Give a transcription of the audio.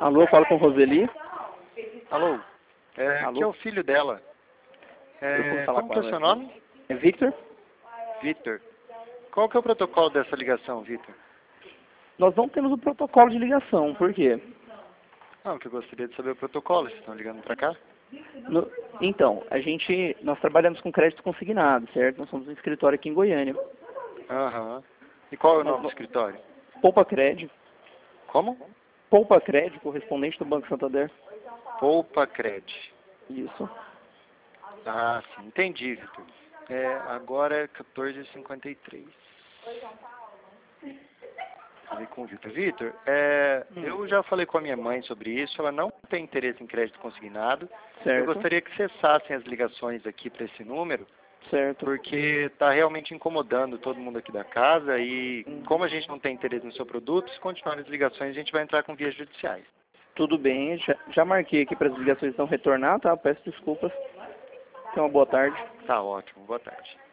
Alô, fala com Roseli. Alô? Alô? Aqui é o filho dela. Eu posso falar Como com que é o ela seu aqui? nome? É Victor? Vitor. Qual que é o protocolo dessa ligação, Vitor? Nós não temos o protocolo de ligação, por quê? Não, que eu gostaria de saber o protocolo. Vocês estão ligando pra cá? Então, nós trabalhamos com crédito consignado, certo? Nós somos um escritório aqui em Goiânia. Aham. E qual é o Nós nome do escritório? Poupa Crédito. Como? Poupa Crédito, correspondente do Banco Santander. Poupa Cred. Isso. Ah, sim. Entendi, Vitor. Agora é 14h53. Falei com o Vitor. Vitor, eu já falei com a minha mãe sobre isso. Ela não tem interesse em crédito consignado. Eu Certo. gostaria que cessassem as ligações aqui para esse número, Certo. porque está realmente incomodando todo mundo aqui da casa e como a gente não tem interesse no seu produto, se continuarem as ligações, a gente vai entrar com vias judiciais. Tudo bem, já marquei aqui para as ligações não retornar, tá? Peço desculpas. Tenha uma boa tarde. Tá ótimo, boa tarde.